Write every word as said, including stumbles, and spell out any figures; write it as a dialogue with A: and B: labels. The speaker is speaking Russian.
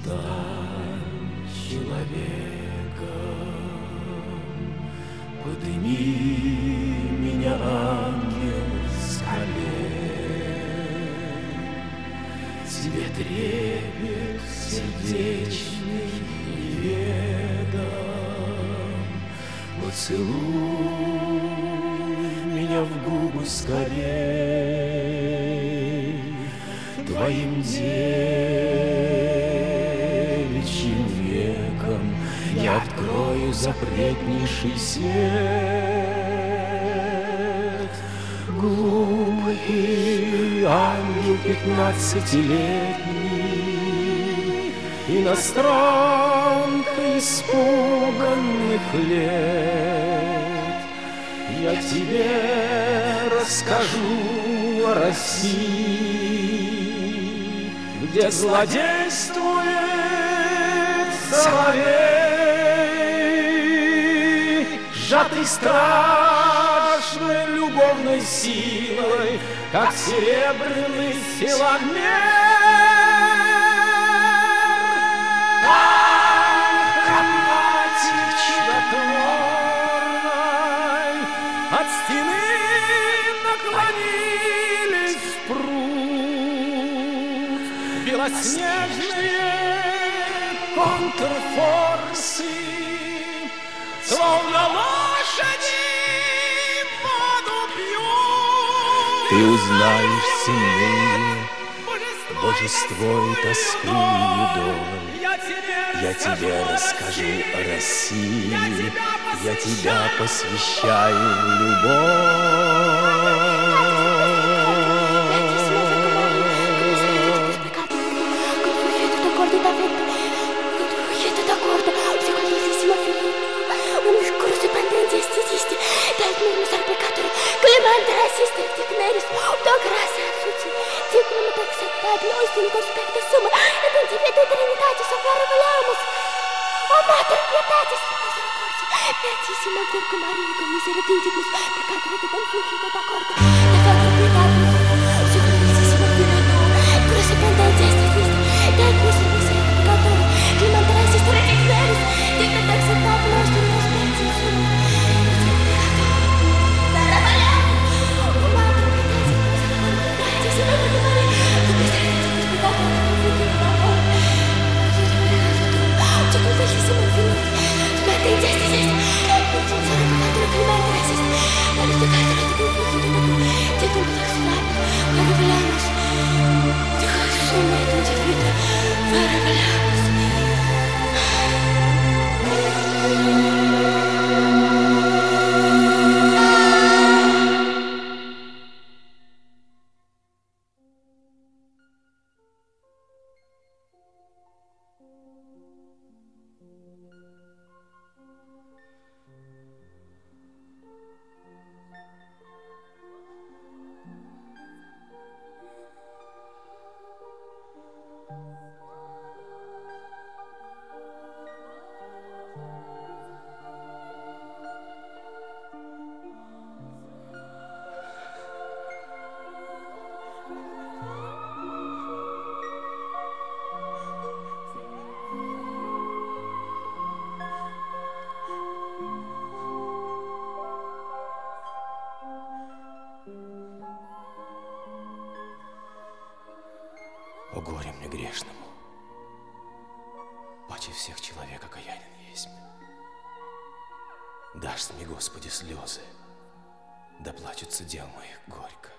A: стань человеком, подыми меня, ангел, с колен. Тебе трепет сердечный неведом, поцелуй меня в губы скорей. Твоим девичьим веком я открою запретнейший свет. Глупый ангел пятнадцатилетний, иностранка испуганных лет, я тебе расскажу о России, где злодействует соловей, сжатый страшной любовной силой, как серебряный силомер. От стены наклонились в пруд белоснежные контрфорсы, словно лошади воду пьют.
B: Ты узнаешь сильнее божество и тоскливую доль. Я тебе расскажу о России, я тебя посвящаю в любовь.
C: O Mater pietatis, misericordia, beatissima Virgo Maria, con misericordibus, peccator et confugit et accorda, et factor pietatis, superissima Filio tuo, cruce pendentia est vista, et miser miser peccator, clementer est redigneris, dignet acceptabile nostrum prospectus sum, o Mater pietatis, beatissima Virgo Maria, con misericordibus, peccator et confugit et accorda. Bellissimo film, splende in gesti gesti, sono pagato prima gracias, la luz de carta de conflicto de tu, de tu sexual, para revelarnos, de Jesús en medio de vida, para revelarnos.
A: О горе мне грешному, паче всех человек окаянен есть. Дашь мне, Господи, слезы, да плачутся дел моих горько.